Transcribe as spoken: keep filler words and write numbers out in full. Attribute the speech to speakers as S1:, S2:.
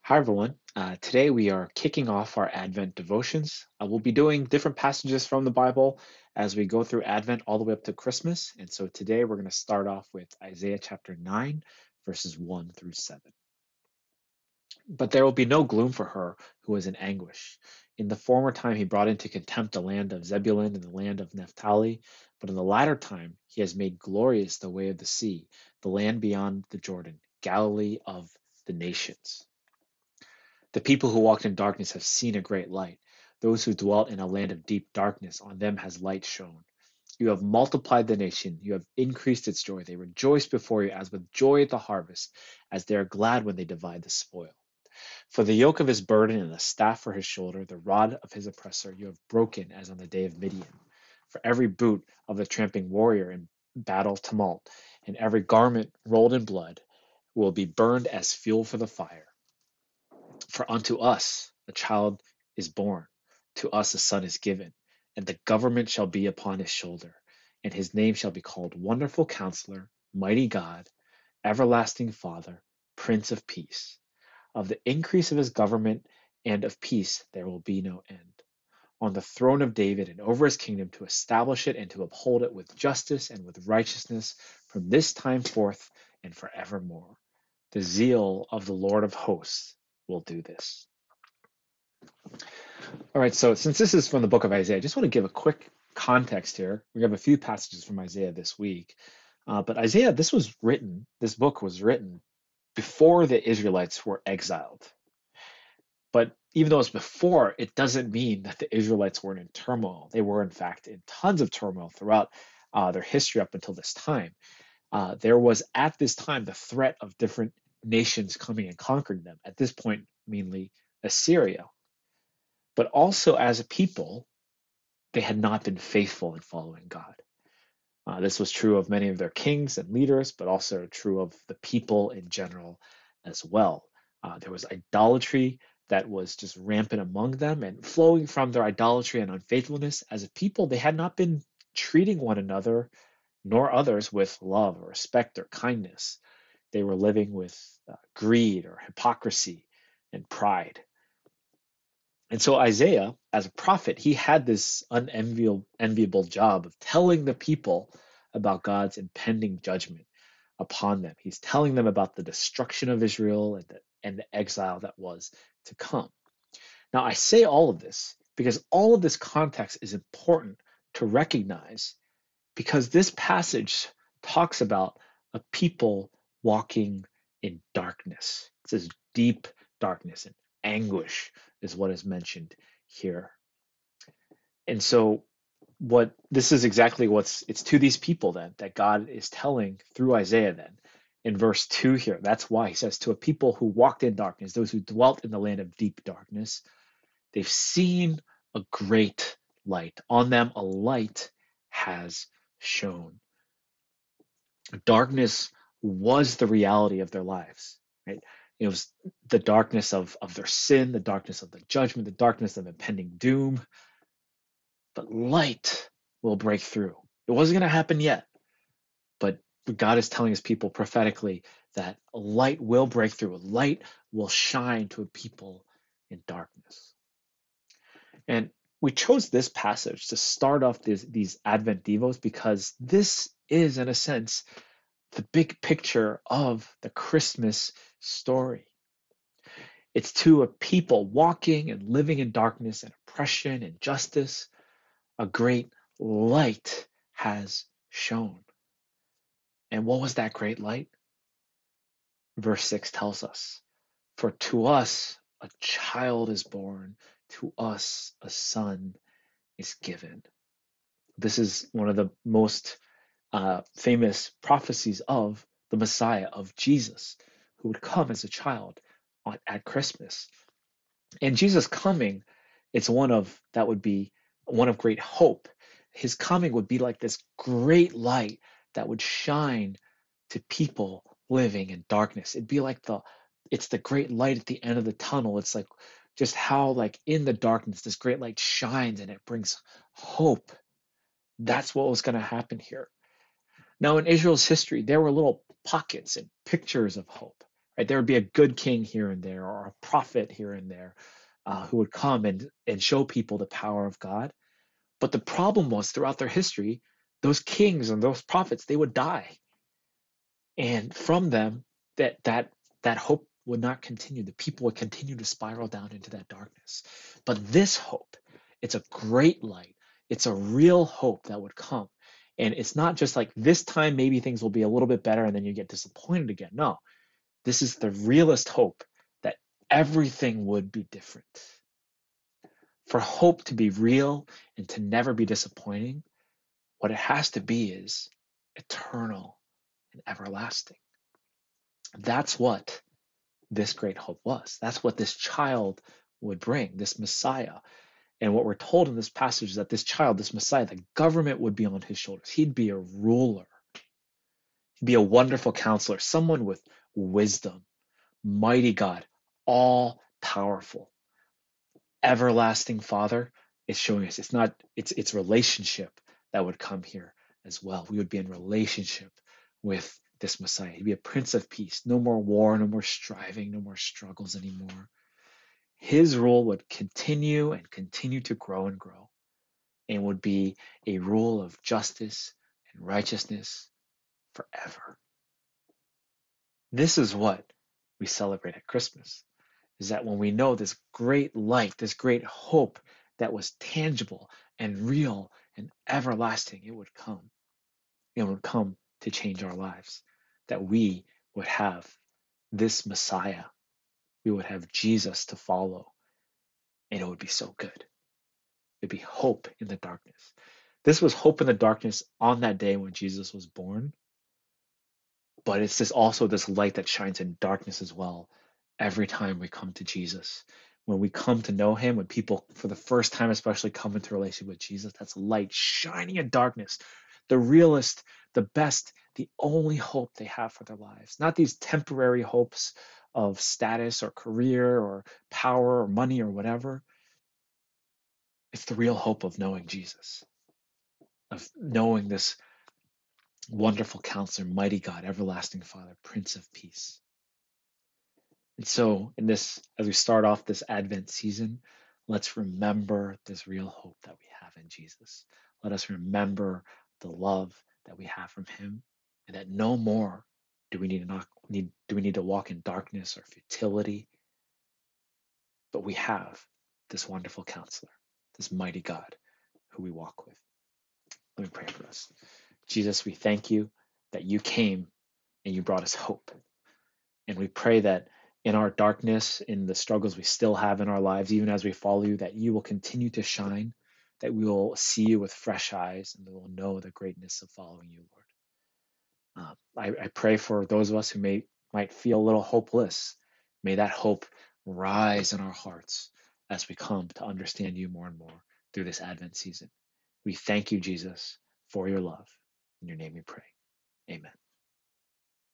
S1: Hi, everyone. Uh, today we are kicking off our Advent devotions. Uh, we'll be doing different passages from the Bible as we go through Advent all the way up to Christmas. And so today we're going to start off with Isaiah chapter nine, verses one through seven. But there will be no gloom for her who is in anguish. In the former time, he brought into contempt the land of Zebulun and the land of Naphtali. But in the latter time, he has made glorious the way of the sea, the land beyond the Jordan, Galilee of the nations. The people who walked in darkness have seen a great light. Those who dwelt in a land of deep darkness, on them has light shone. You have multiplied the nation, you have increased its joy. They rejoice before you as with joy at the harvest, as they are glad when they divide the spoil. For the yoke of his burden and the staff for his shoulder, the rod of his oppressor, you have broken as on the day of Midian. For every boot of the tramping warrior in battle tumult, and every garment rolled in blood, will be burned as fuel for the fire. For unto us a child is born, to us a son is given, and the government shall be upon his shoulder, and his name shall be called Wonderful Counselor, Mighty God, Everlasting Father, Prince of Peace. Of the increase of his government and of peace there will be no end. On the throne of David and over his kingdom, to establish it and to uphold it with justice and with righteousness from this time forth and forevermore. The zeal of the Lord of hosts will do this. All right, so since this is from the book of Isaiah, I just want to give a quick context here. We have a few passages from Isaiah this week, uh, but Isaiah, this was written, this book was written before the Israelites were exiled. But even though it's before, it doesn't mean that the Israelites weren't in turmoil. They were, in fact, in tons of turmoil throughout uh, their history up until this time. Uh, there was at this time the threat of different nations coming and conquering them. At this point, mainly Assyria. But also as a people, they had not been faithful in following God. Uh, this was true of many of their kings and leaders, but also true of the people in general as well. Uh, there was idolatry that was just rampant among them, and flowing from their idolatry and unfaithfulness as a people, they had not been treating one another nor others with love or respect or kindness. They were living with uh, greed or hypocrisy and pride. And so Isaiah, as a prophet, he had this unenviable enviable job of telling the people about God's impending judgment upon them. He's telling them about the destruction of Israel and the, and the exile that was to come. Now, I say all of this because all of this context is important to recognize, because this passage talks about a people walking in darkness. It says deep darkness and anguish is what is mentioned here. And so what this is exactly what's it's to these people then that God is telling through Isaiah then in verse two here. That's why he says, to a people who walked in darkness, those who dwelt in the land of deep darkness, they've seen a great light. On them a light has shone. Darkness was the reality of their lives, right? It was the darkness of, of their sin, the darkness of the judgment, the darkness of impending doom. But light will break through. It wasn't going to happen yet, but God is telling his people prophetically that light will break through. Light will shine to a people in darkness. And we chose this passage to start off this, these Advent Devos because this is, in a sense, the big picture of the Christmas story. It's to a people walking and living in darkness and oppression and injustice, a great light has shone. And what was that great light? Verse six tells us, for to us a child is born, to us a son is given. This is one of the most uh, famous prophecies of the Messiah, of Jesus, who would come as a child on, at Christmas. And Jesus coming, it's one of, that would be one of great hope. His coming would be like this great light that would shine to people living in darkness. It'd be like the, it's the great light at the end of the tunnel. It's like just how like in the darkness, this great light shines and it brings hope. That's what was going to happen here. Now, in Israel's history, there were little pockets and pictures of hope. right? There would be a good king here and there, or a prophet here and there, uh, who would come and and show people the power of God. But the problem was, throughout their history, those kings and those prophets, they would die, and from them, that that that hope would not continue. The people would continue to spiral down into that darkness. But this hope, it's a great light. It's a real hope that would come. And it's not just like this time maybe things will be a little bit better and then you get disappointed again. No, this is the realest hope, that everything would be different. For hope to be real and to never be disappointing, what it has to be is eternal and everlasting. That's what this great hope was. That's what this child would bring, this Messiah. And what we're told in this passage is that this child, this Messiah, the government would be on his shoulders. He'd be a ruler. He'd be a wonderful counselor, someone with wisdom, mighty God, all powerful, everlasting Father. Is showing us it's not, it's it's relationship that would come here as well. We would be in relationship with this Messiah. He'd be a Prince of Peace. No more war, no more striving, no more struggles anymore. His rule would continue and continue to grow and grow, and would be a rule of justice and righteousness forever. This is what we celebrate at Christmas, is that when we know this great light, this great hope that was tangible and real and everlasting, it would come. It would come to change our lives, that we would have this Messiah. We would have Jesus to follow, and it would be so good. It'd be hope in the darkness. This was hope in the darkness on that day when Jesus was born, but it's this also this light that shines in darkness as well every time we come to Jesus. When we come to know him, when people for the first time especially come into relationship with Jesus, that's light shining in darkness. The realest, the best, the only hope they have for their lives. Not these temporary hopes of status or career or power or money or whatever. It's the real hope of knowing Jesus, of knowing this wonderful counselor, mighty God, everlasting Father, Prince of Peace. And so, in this, as we start off this Advent season, let's remember this real hope that we have in Jesus. Let us remember the love that we have from him, and that no more do we need to not need do we need to walk in darkness or futility, but we have this wonderful counselor, this mighty God who we walk with. Let me pray for us. Jesus, we thank you that you came and you brought us hope. And we pray that in our darkness, in the struggles we still have in our lives, even as we follow you, that you will continue to shine, that we will see you with fresh eyes, and we will know the greatness of following you, Lord. Um, I, I pray for those of us who may might feel a little hopeless. May that hope rise in our hearts as we come to understand you more and more through this Advent season. We thank you, Jesus, for your love. In your name we pray. Amen.